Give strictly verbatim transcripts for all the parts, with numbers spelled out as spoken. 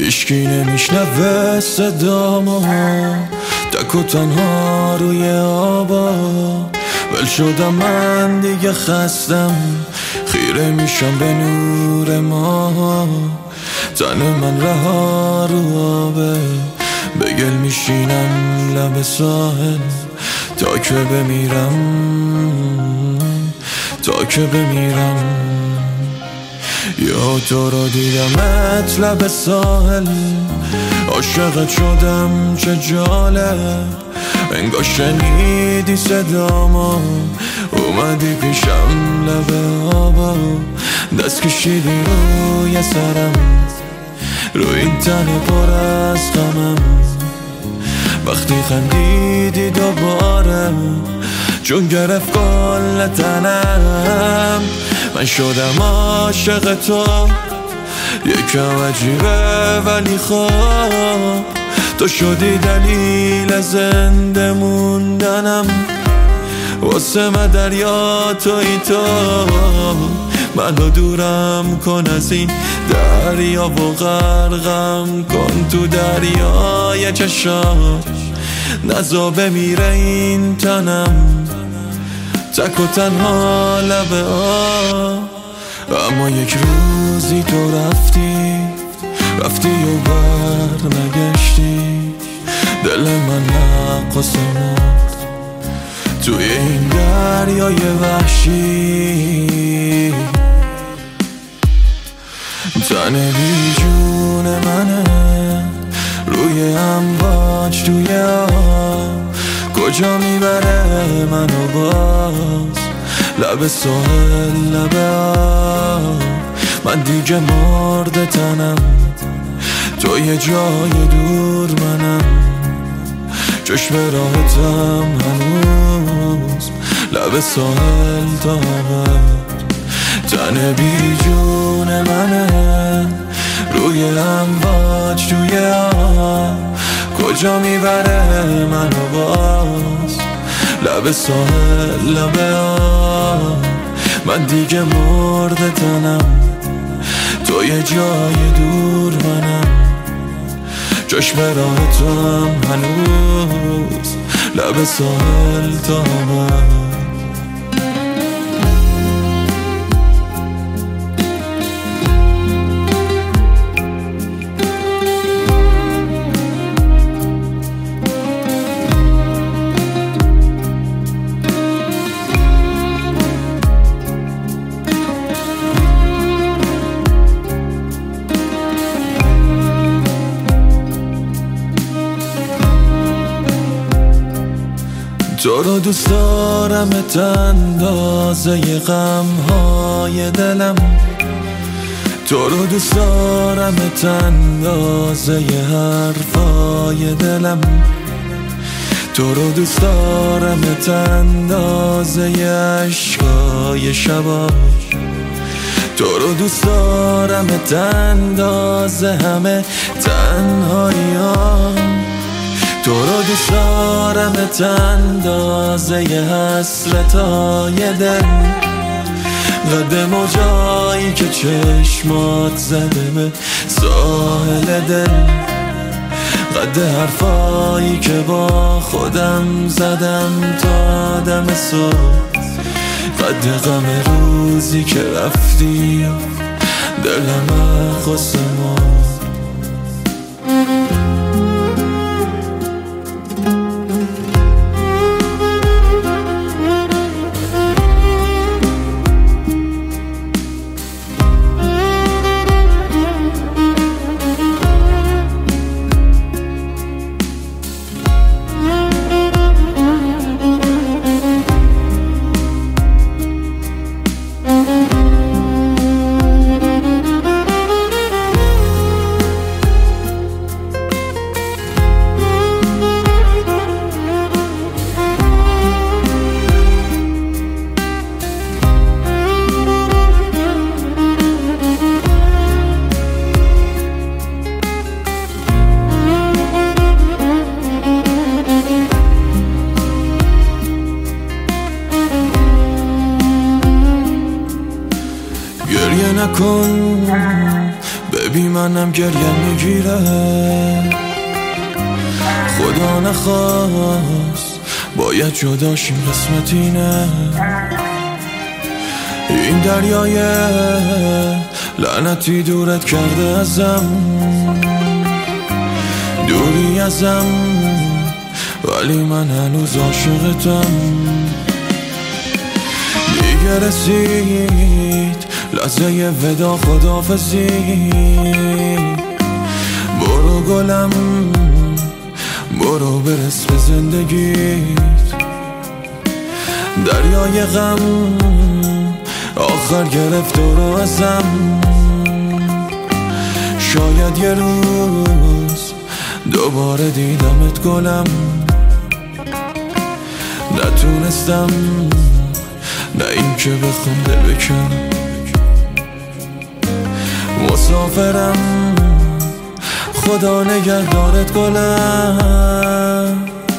هیچکی نمیشنوه صدامو، تک و تنها روی آبا. ول شدم من دیگه خستم، خیره میشم به نور ما. تن من رها رو آبه، بگل میشینم لب ساحل تا که بمیرم، تا که بمیرم. یا تو رو دیدمت لب ساحل، عاشقت شدم چه جالب. انگار شنیدی صدامو، اومدی پیشم لب آبا. دست کشیدی روی سرم، رو این تن پر از غمم. وقتی خندیدی دوباره، چون گرفت کل تنم. من شدم عاشق تو، یکم عجیبه ولی خوب. تو شدی دلیل زنده موندنم، واسه من دریا توی تو. منو دورم کن از این دریا و غرقم کن تو دریای چشات. نزا بمیره این تنم، تک و تنها لبه آ. اما یک روزی تو رفتی، رفتی و بر نگشتی. دل من نقص مرد توی این دریای وحشی. تن بی جون منه روی امواج توی آب. کجا میبره منو باز، لب ساحل لب آب. من دیگه مرد تنم، تو یه جای دور منم. چشم راحتم هنوز لب ساحل تا بعد. تن بی جون منه روی امواج توی آب. کجا میبره منو باز، لب ساحل لب آب. من دیگه مرد تنم، تو یه جای دور منم. چشم راحتم هنوز لب ساحل تا بعد. تو رو دوست دارم اندازه غم های دلم. تو رو دوست دارم اندازه حرفای دلم. تو رو دوست دارم اندازه عشقای شبا. تو رو دوست دارم اندازه همه تنهایی ها. تو رو دوست دارم اندازه حسرتای دل. قد موجایی که چشمات زده به ساحل دل. قد حرفایی که با خودم زدم تا دم صبح. قد غم روزی که رفتی دلم غصه مرد. نکن ببین منم گریه میگیره. خدا نخواست باید جداشیم، قسمت اینه. این دریای لعنتی دورت کرده ازم، دوری ازم، ولی من هنوز عاشقتم. دیگه رسید لحظه ودا، خداحافظی. برو گلم، برو برس به زندگیت. دریای غم آخر گرفت رو ازم. شاید یه روز دوباره دیدمت گلم. نتونستم، نه این که بخوام دل بکنم. مسافرم، خدا نگهدارت گلم.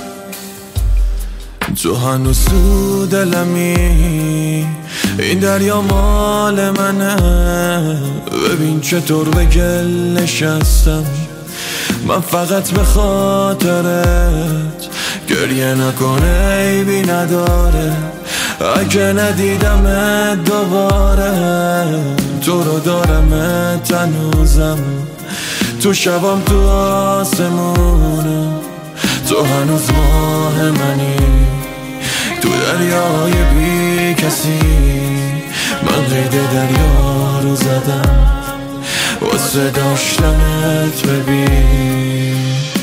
تو هنوز تو دلمی، این دریا مال منه. ببین چطور به گل نشستم، من فقط به خاطرت. گریه نکنه عیبی نداره، اگه ندیدمت دوباره. تو رو دارمت هنوزم، تو شبام تو آسمونم. تو هنوز ماه منی، تو دریای بی کسی. من قید دریا رو زدم واسه داشتنت. ببین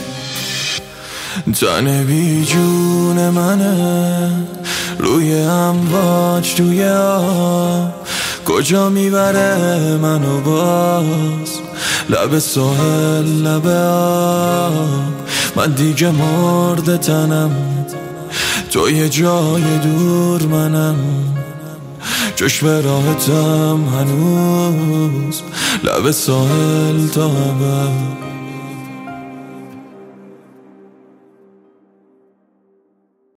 تن بی جون منه، روی امواج توی آب. کجا میبره منو باز، لب ساحل لب آب. من دیگه مرده تنم، تو یه جای دور منم. چشم راحتم هنوز، لب ساحل تا ابد.